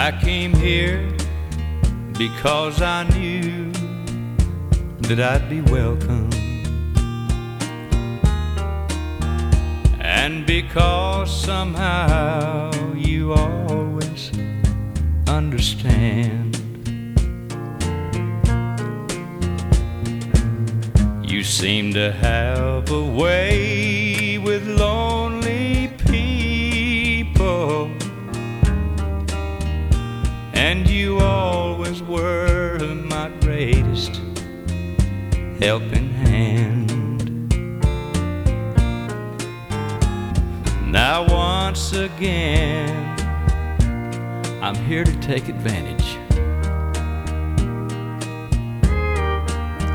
I came here because I knew that I'd be welcome, and because somehow you always understand. You seem to have a way with lonely people, and you always were my greatest helping hand. Now once again, I'm here to take advantage